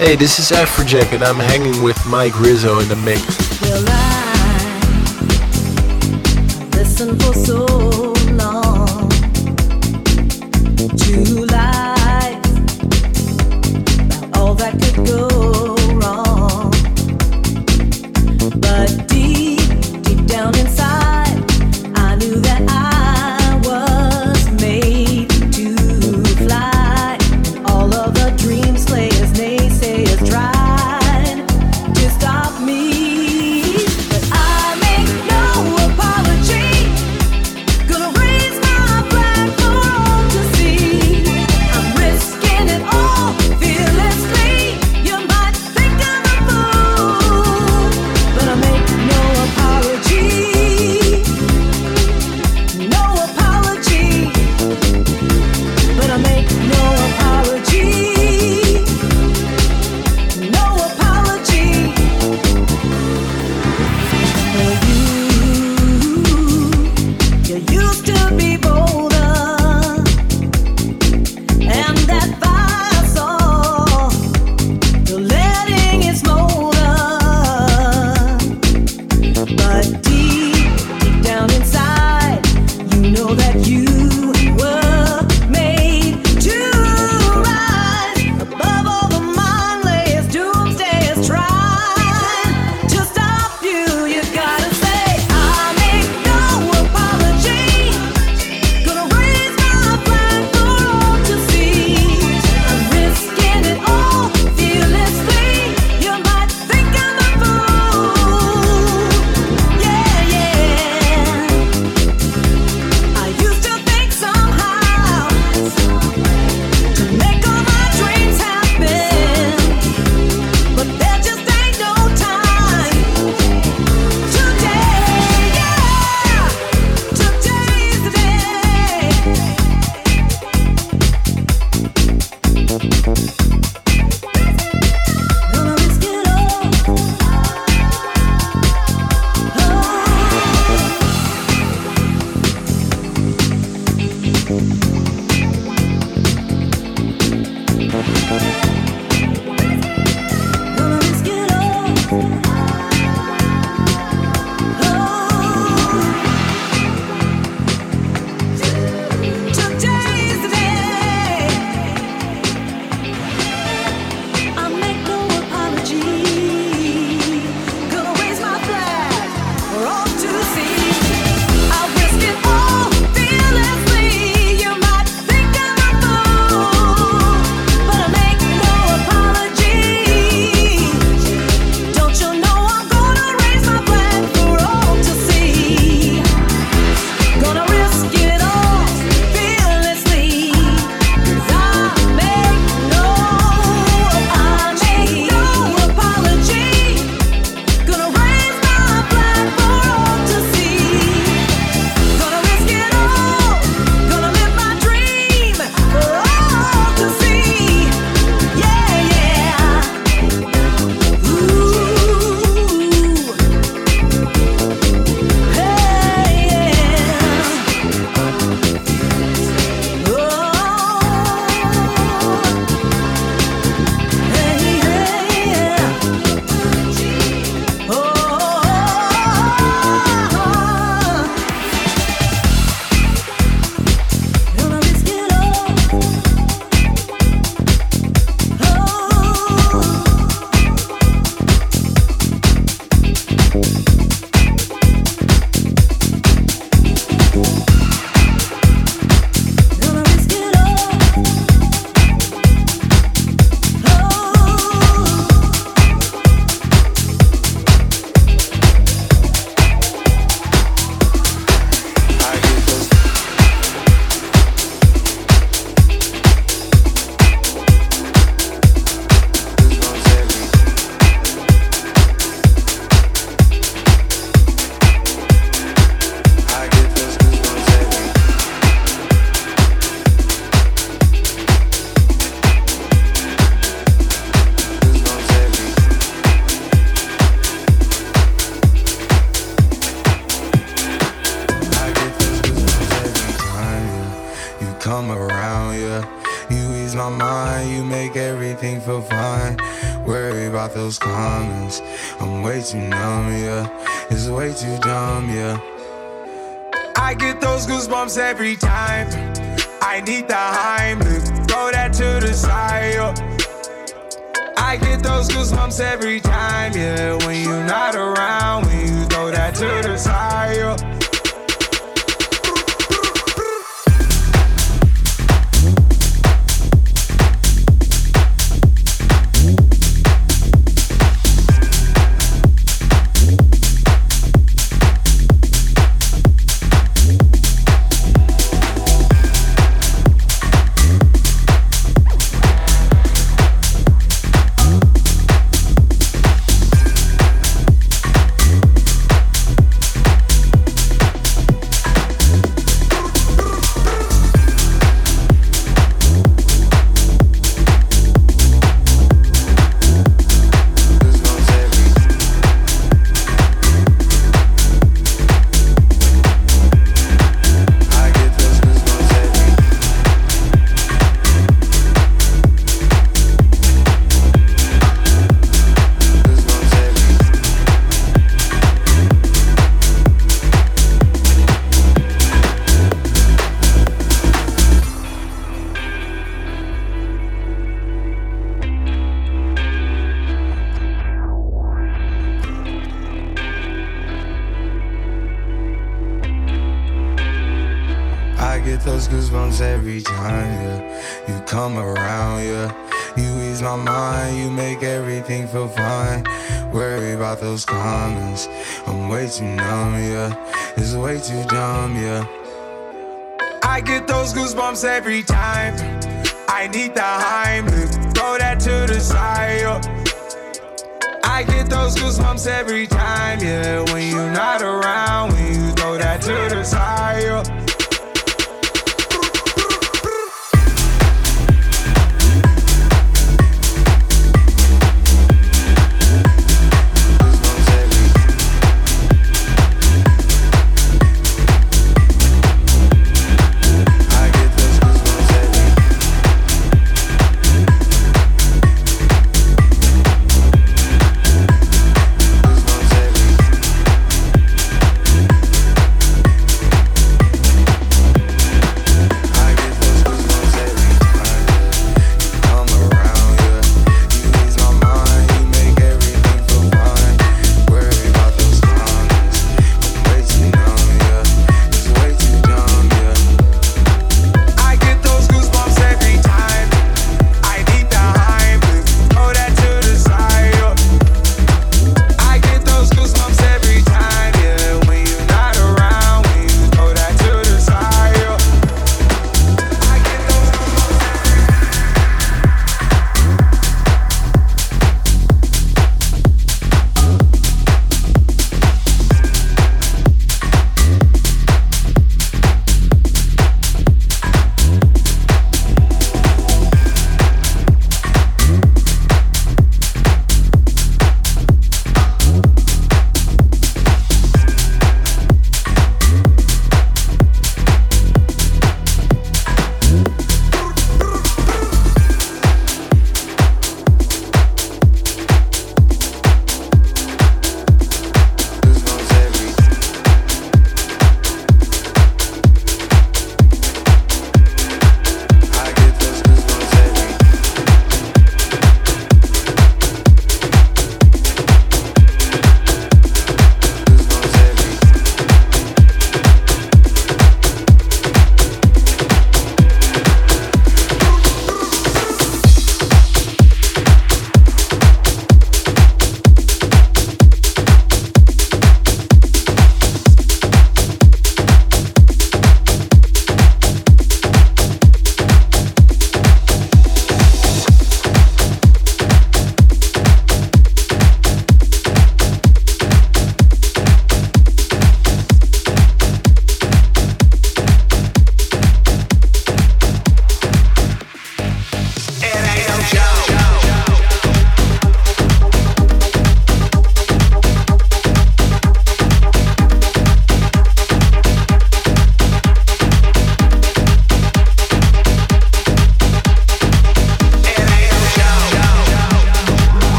Hey, this is Afrojack and I'm hanging with Mike Rizzo in the mix. Well, I listened for so long to lies about all that could go wrong, but deep down inside, I knew that I was made to fly. All of the dream slayers, naysayers tried to stop me, but I make no apology. Gonna raise my flag for all to see. I'm risking it all fearlessly. You might think I'm a fool, but I make no apology. No apology, but I make no apology. No apology. For you used to be bolder, and that fire saw you're letting it smolder. But deep down inside, you know that you were made to rise above all the mind layers, doomsayers trying to stop you. You gotta say, I make no apology. Gonna raise my flag for all to see. I'm risking it all fearlessly. You might think I'm a fool. Yeah, yeah. I used to think somehow to make all my dreams happen, but there just ain't no time. Today, yeah, today's the day. Gonna risk it all. Gonna risk it all. Today's the day. I make no apology. Gonna raise my flag for all to see. I'll risk it all fearlessly. You might think I'm a fool, but I make no apology. Don't you know I'm gonna raise my flag for all to see? Gonna risk it all fearlessly. 'Cause I make no apology. Gonna raise my flag for all to see. Gonna risk it all. Gonna live my dream for all to see. Yeah, yeah. Ooh. Hey, yeah. Oh. Hey, yeah. Oh. Gonna risk it all. Gonna risk it all. come around, yeah. You ease my mind, you make everything feel fine. about those comments. I'm way too numb, yeah. It's way too dumb, yeah. I get those goosebumps every time. I need the Heimlich, throw that to the side, yeah. I get those goosebumps every time, yeah. When you're not around, when you throw that to the side, yeah. Those goosebumps every time, yeah. You come around, yeah. You ease my mind, you make everything feel fine. Worry about those comments. I'm way too numb, yeah. It's way too dumb, yeah. I get those goosebumps every time. I need the Heimlich, throw that to the side, yeah. I get those goosebumps every time, yeah. When you're not around, when you throw that to the side, yeah.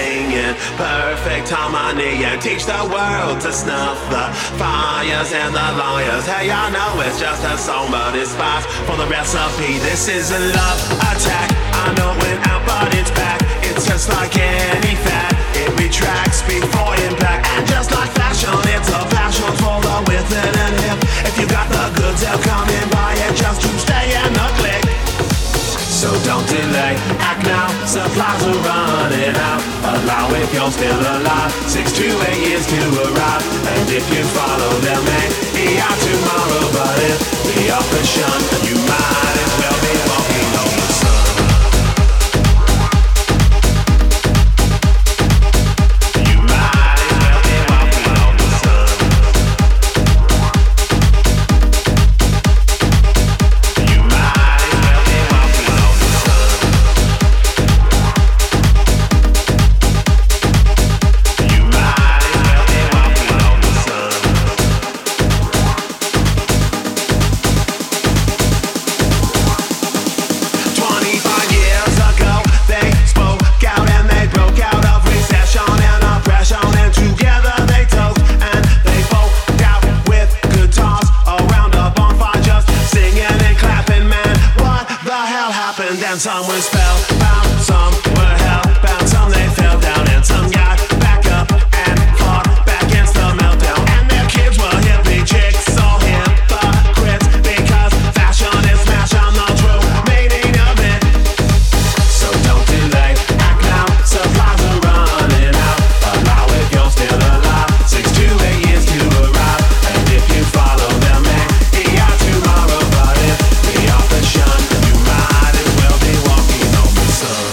singing perfect harmony and teach the world to snuff the fires and the liars. Hey, I know it's just a song, but it's spice for the recipe. This is a love attack. I know it out, but it's back. It's just like any fad. It retracts before impact. And just like fashion, it's a passion for the with it and hip. If you got the goods, they'll come in by it just to stay in the click. So don't delay, act now, supplies are running out. Allow if you're still alive, 6 to 8 years to arrive. And if you follow them, be out tomorrow. But if the offer shun, you might as well be walking on the sun. You might as well be walking on the sun. You might as well be walking on the sun. You might as well be walking on the sun. 25 years ago, they spoke out and they broke out of recession and oppression, and together they toast and they folk out with guitars around a bonfire, just singing and clapping. Man, what the hell happened? And some were spellbound, some were hellbound, some they fell down, and some got back up and fought back against the meltdown. And their kids were hippie chicks, all hypocrites, because fashion is smashing the true meaning of it. So don't delay, act now, supplies are running out. Allow if you're still alive, 6 to 8 years to arrive. And if you follow them, be out tomorrow. But if the offer shun, you might as well be walking on the sun.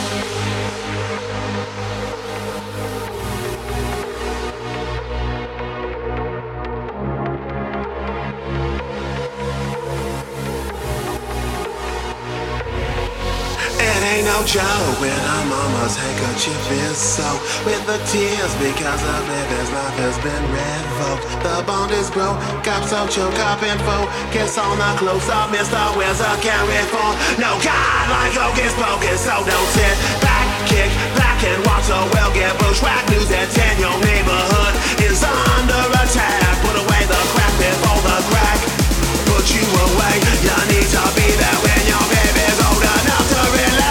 It ain't no joke when our mama's handkerchief is soaked with the tears because a baby's life has been revoked. The bond is broke, got so choke up and focus on the close up. Mr. Where's a carry for? No God like hocus pocus, so don't sit back, kick back and watch the well get bushwhack news at 10. Your neighborhood is under attack. Put away the crack before the crack put you away. You need to be there when your baby's old enough to relate.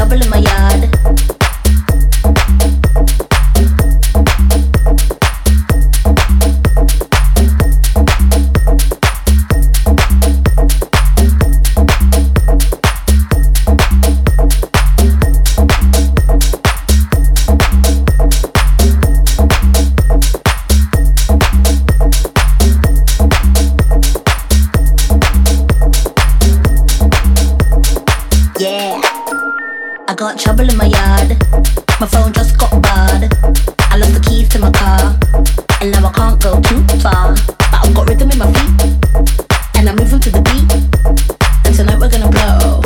trouble in my yard. Got trouble in my yard. My phone just got barred. I lost the keys to my car, and now I can't go too far. But I've got rhythm in my feet, and I'm moving to the beat. And tonight we're gonna blow.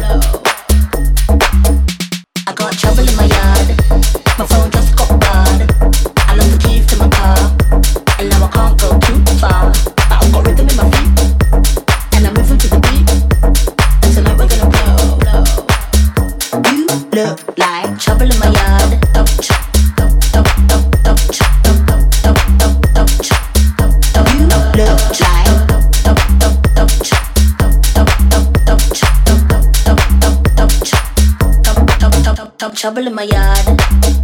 I got trouble in my yard. My phone just got barred. I lost the keys to my car, and now I can't go too far. But I've got rhythm in my feet, and I'm moving to the beat. And tonight we're gonna blow. You look like trouble in my yard. You look like trouble in my yard.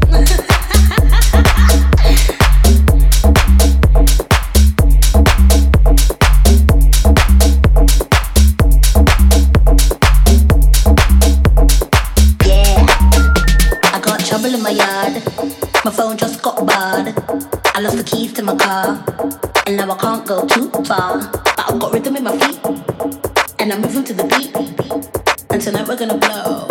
Trouble in my yard. My phone just got barred. I lost the keys to my car, and now I can't go too far. But I've got rhythm in my feet, and I'm moving to the beat. And tonight we're gonna blow.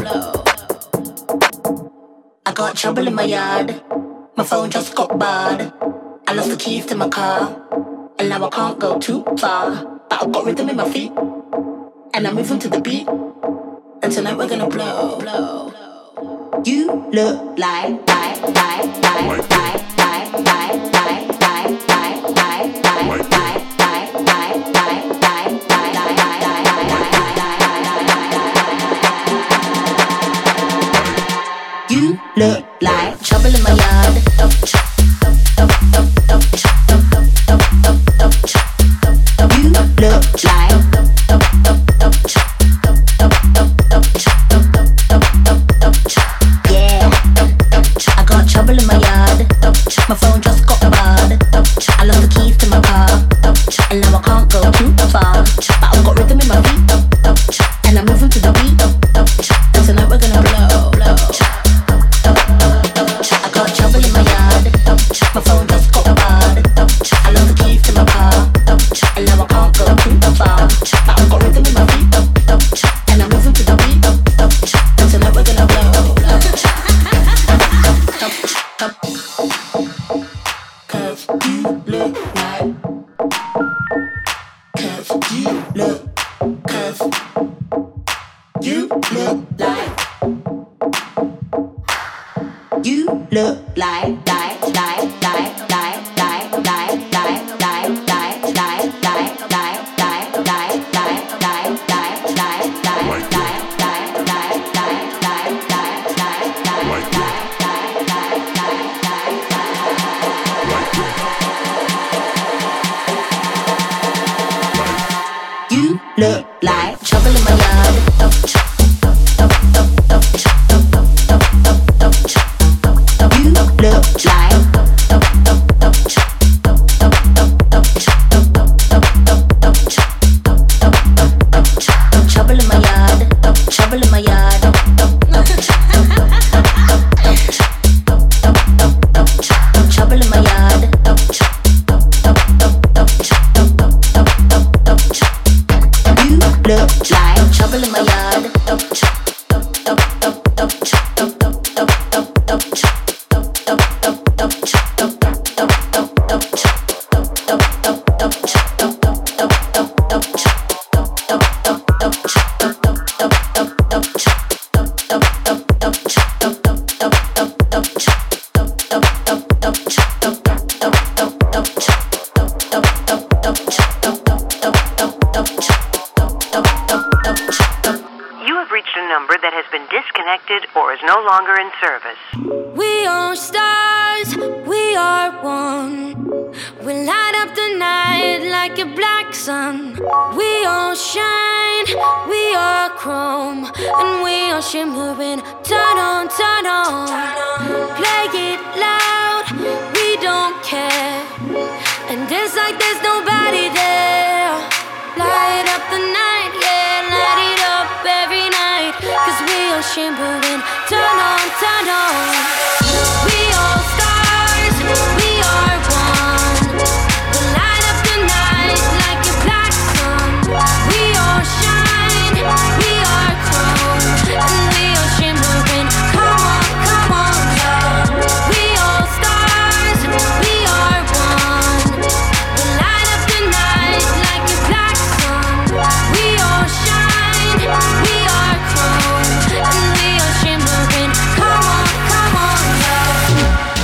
I got trouble in my yard. My phone just got barred. I lost the keys to my car, and now I can't go too far. But I've got rhythm in my feet, and I'm moving to the beat. And tonight we're gonna blow. You look like You look like trouble in my yard. You look like I got trouble in my yard. My phone just got barred. I lost the keys to my car, and now I can't go too far. But I've got rhythm in my feet, and I'm moving to the beat. And tonight we're gonna blow. I got trouble in my yard. My phone just got barred. I lost the keys to my car, and now I can't go too far. But I've got rhythm in my feet, and I'm moving to the beat. And tonight we're gonna blow. Cause you look like trouble in my yard. You look like trouble in my yard. Trouble in my yard. Trouble in my yard. You look like trouble in my yard. Or is no longer in service. We are stars, we are one. We light up the night like a black sun. We all shine, we are chrome, and we are shimmering. Turn on, turn on. Play it loud, we don't care. And dance like there's nobody there. Light up the night, yeah, light it up every night. 'Cause we are shimmering. Turn on, turn on. We all stars, we are one. We light up the night like a black sun. We all shine, we are chrome, and we are shimmering. Come on, yeah. We all stars, we are one. We light up the night like a black sun. We all shine, we are chrome, and we are shimmering. Come on, yeah.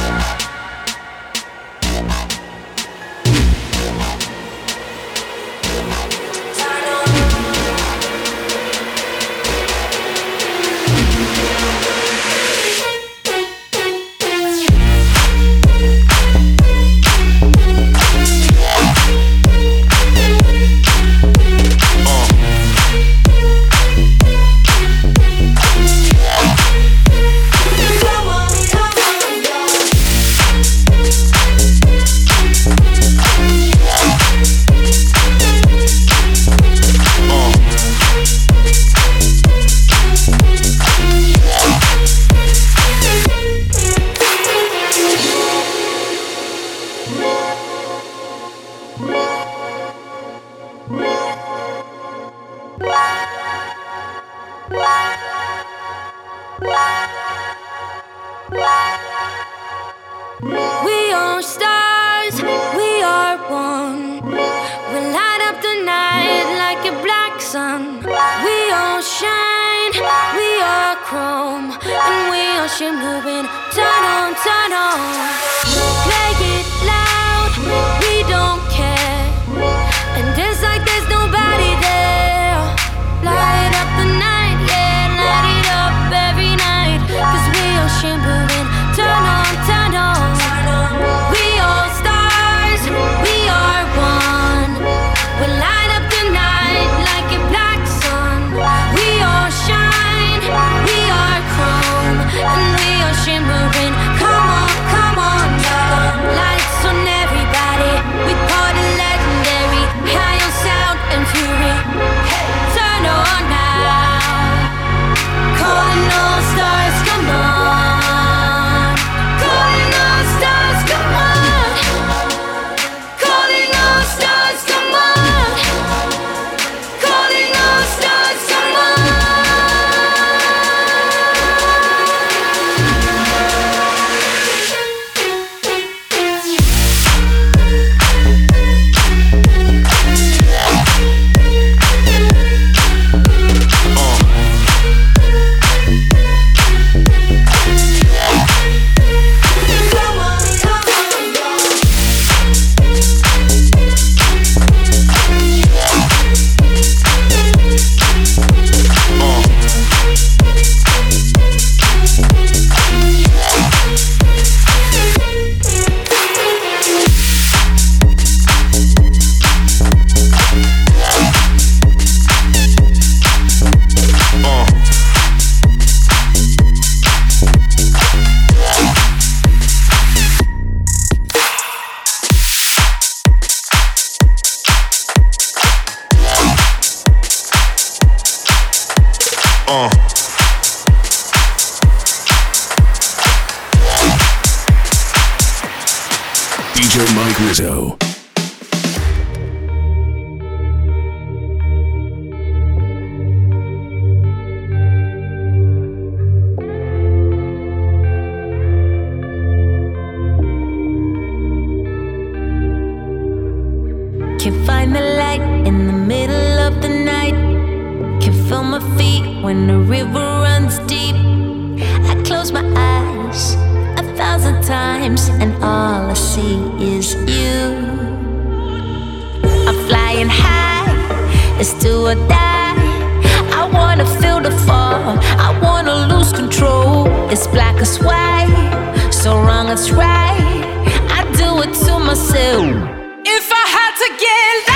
We are stars, we are one. We light up the night like a black sun. We all shine, we are chrome, and we are shimmering. Turn on, turn on. Play it loud, we don't care. And dance like there's nobody there. Light up the night, yeah, light it up every night. 'Cause we are shimmering. Turn on, turn on. We all stars, we are one. We light up the night like a black sun. We all shine, we are chrome, and we are shimmering. Come on, yeah. Lights on everybody. We party legendary. High on sound and fury. Hey, turn on now. Calling all stars, come on. Calling all stars, come on. Calling all stars, come on. Calling all stars, come on. DJ Mike Rizzo. Can find the light in the middle of the night. Can feel my feet when the river runs deep. I close my eyes 1,000 times and all I see is you. I'm flying high, it's do or die. I wanna feel the fall, I wanna lose control. It's black as white, so wrong it's right. I do it to myself. If I had to get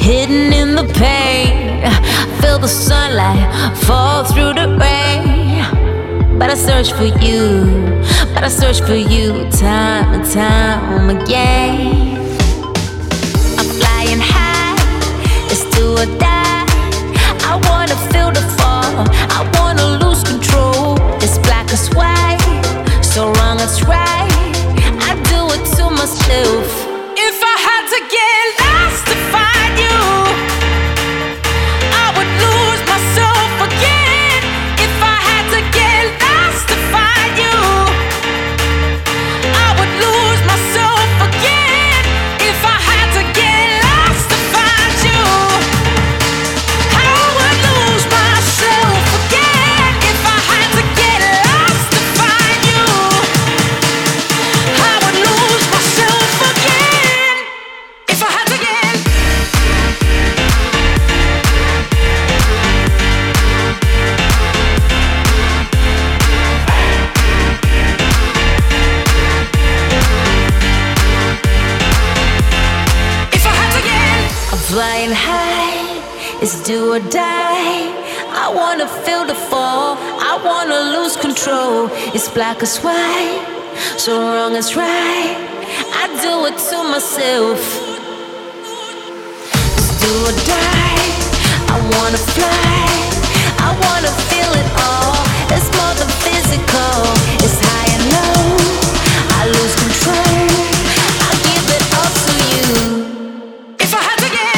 hidden in the pain. Feel the sunlight fall through the rain. But I search for you, but I search for you time and time again. I'm flying high, it's do or die. I wanna feel the fall, I wanna lose control. It's black as white, so wrong it's right. I do it to myself. If I had to get lost to find you, I would lose myself again. If I had to get lost to find you, I would lose myself again. If I had to get lost to find you, I would lose myself again. If I had to get lost to find you, I would lose myself again. If I had to get I'm flying high, it's do or die. I wanna feel the fall, I wanna lose control. It's black as white, so wrong is right. I do it to myself. It's do or die. I wanna fly, I wanna feel it all. It's more than physical, it's high and low. I lose control, I give it all to you. If I had to get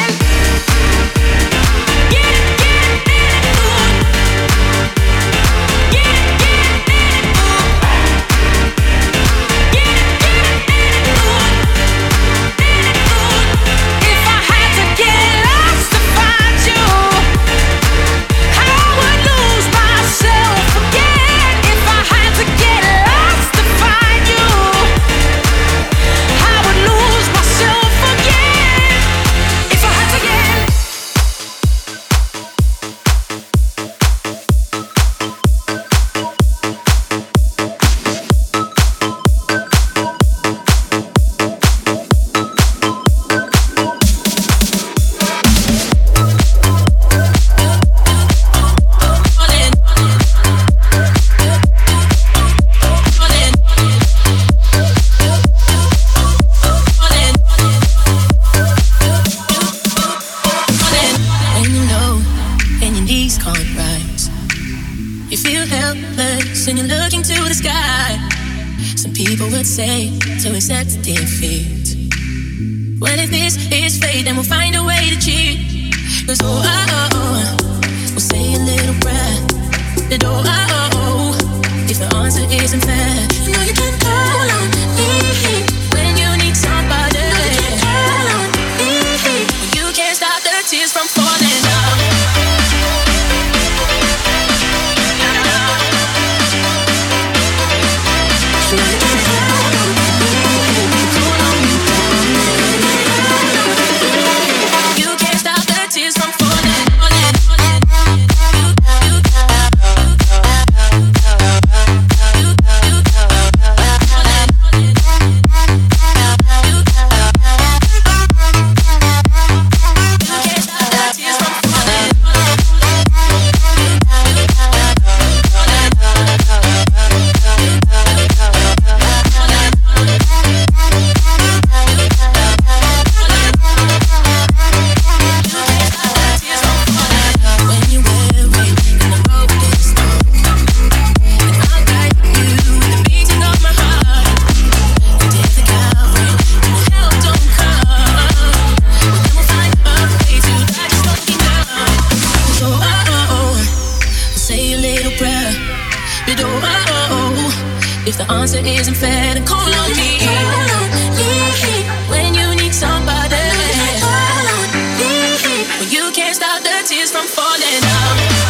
to accept defeat. Well, if this is fate, then we'll find a way to cheat. Cause we'll say a little prayer. If the answer isn't fair, you know you can call on me when you need somebody. You can call on me. You can't stop the tears from falling down. If the answer isn't fair, then call on me when you need somebody. When you can't stop the tears from falling down.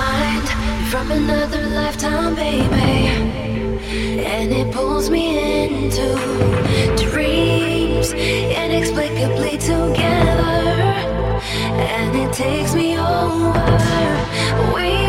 mind from another lifetime, baby. And it pulls me into dreams inexplicably together. And it takes me over. We